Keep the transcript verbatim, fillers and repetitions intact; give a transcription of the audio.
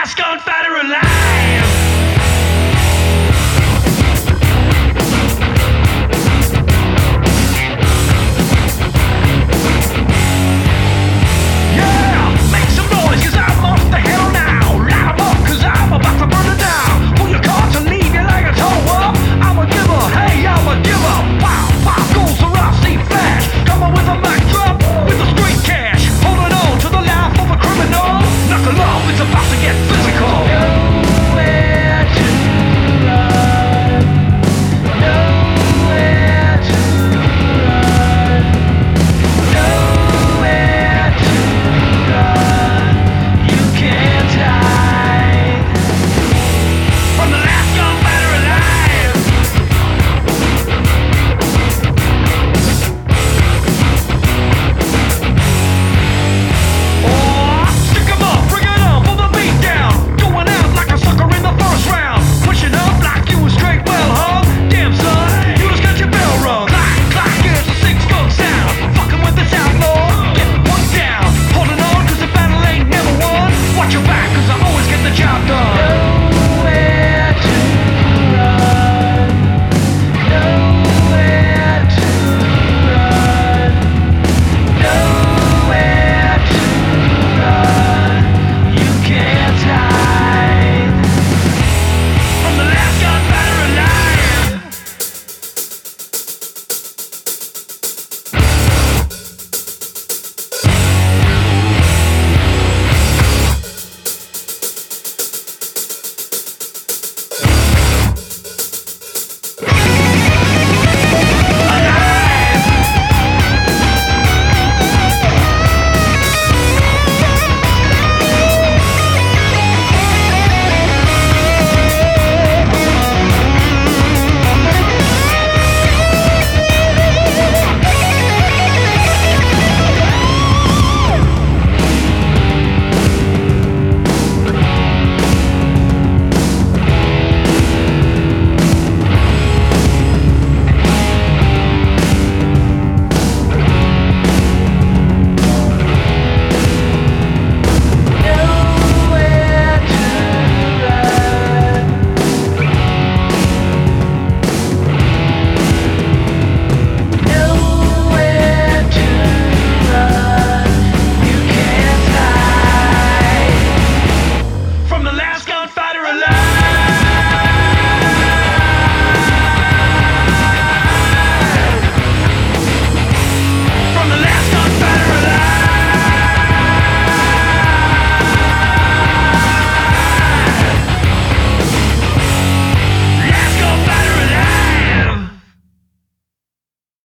last gunfighter alive. Yeah, make some noise, cause I'm off the hill now. Light 'em up, cause I'm about to burn it down. Pull your cards and leave you like a toe up. I'm a giver, hey, I'm a giver. Wow, five goals to Rossi Flash. Coming with a Mac drop, with the straight cash. Holding on to the life of a criminal. Knuckle up, it's about to get physical. Nowhere to run. Nowhere to run. Nowhere to run. You can't hide from the last gunfighter alive. Oh, stick 'em up, bring it on, pull the beat down. Going out like a sucker in the first round. Pushing up like you was straight well hung. Damn son, you just got your bell rung. Clack, clack, here's a six-gun sound. Fucking with this outlaw, get one down. Holding on cause the battle ain't never won. Watch your back cause I always get the job done.